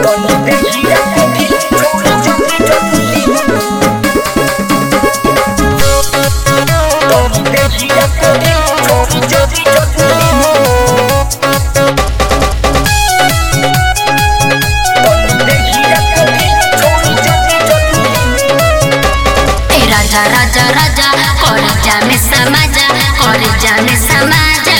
राजा राजा कर जाने समाजा कर जाने समाजा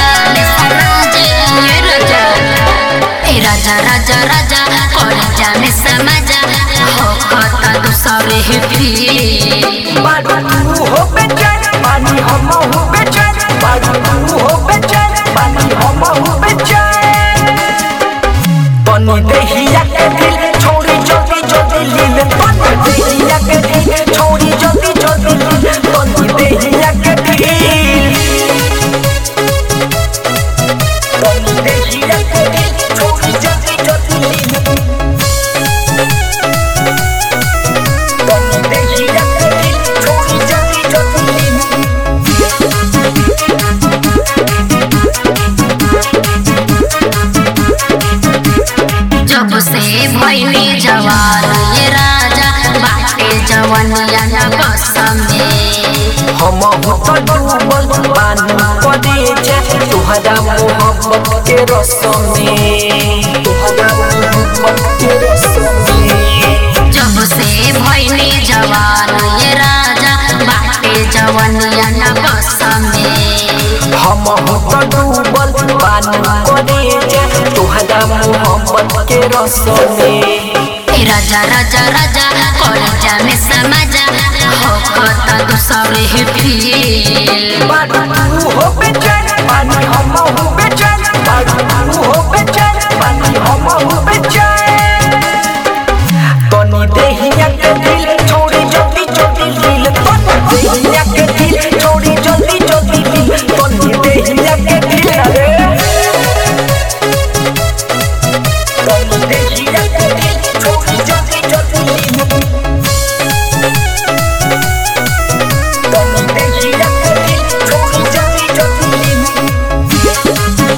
राजा राजा राजा कर जाने समाजा हो कता दूसरे ही भी बारू तू हो बेचैन पानी हम हो बेचैन बारू तू हो बेचैन पानी हम हो बेचैन बनी देहिया के दिल छोड़ी जल्दी जल्दी लीले बनी देहिया के दिल छोड़ी जल्दी जल्दी लीले बनी देहिया के दिल बनी देहिया के दिल छोड़ी जल्दी जल्दी लीले बनी देहिया के दिल छोड़ी जल्दी जल्दी लीले जब से भइली जवान ये राजा बाटे जवनिया न बस में हम हो डूबल पानी पड़े जे तुहरा मोहब्बत के रस में तुहरा मोहब्बत के रस में जब से भइली जवान ये राजा बाटे जवनिया न बस में हम हो डूबल पानी पड़े जे तुहरा मोहब्बत के रस में राजा राजा राजा कर जाने समाजा हो कता दूसरे ही भी बारू तू हो बेचैन पानी हम हो बेचैन बारू तू हो बेचैन पानी हम हो बेचैन तनी देहिया के दिल छोड़ी जल्दी जल्दी लील तनी देहिया के दिल छोड़ी जल्दी जल्दी लील तनी देहिया के दिल रे तनी देहिया के दिल छोड़ी जल्दी जल्दी लील तनी देहिया के दिल छोड़ी जल्दी जल्दी लील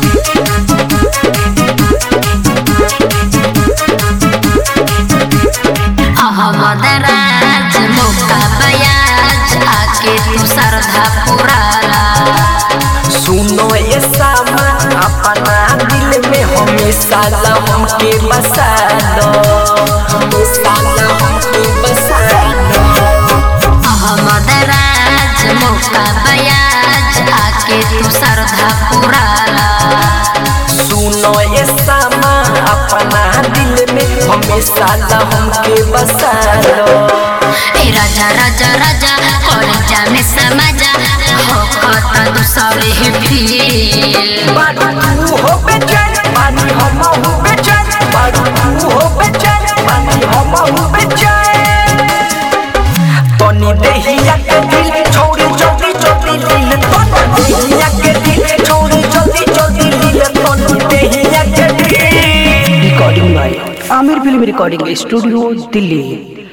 अहमद राज मौका बयाज आके तू श्रद्धा पुराला सुनो ये सामा अपना दिल में हमेशा ला हमके बसा दो हमेशा ला हमके बसा दो अहमद राज मौका बयाज आके तू श्रद्धा पुराला सुनो ये सामा अपना दिल में हमेशा ला हमके बसा दो राजा राजा राजा कर जाने समाजा हो कता दूसरे ही भी बारू तू हो बेचैन पानी हम हो बेचैन बारू तू हो बेचैन पानी हम हो बेचैन तनी देहिया के दिल छोड़ी जल्दी जल्दी लीले तनी देहिया के दिल छोड़ी जल्दी जल्दी लीले तनी देहिया के दिल recording by Aamir film recording studio Delhi.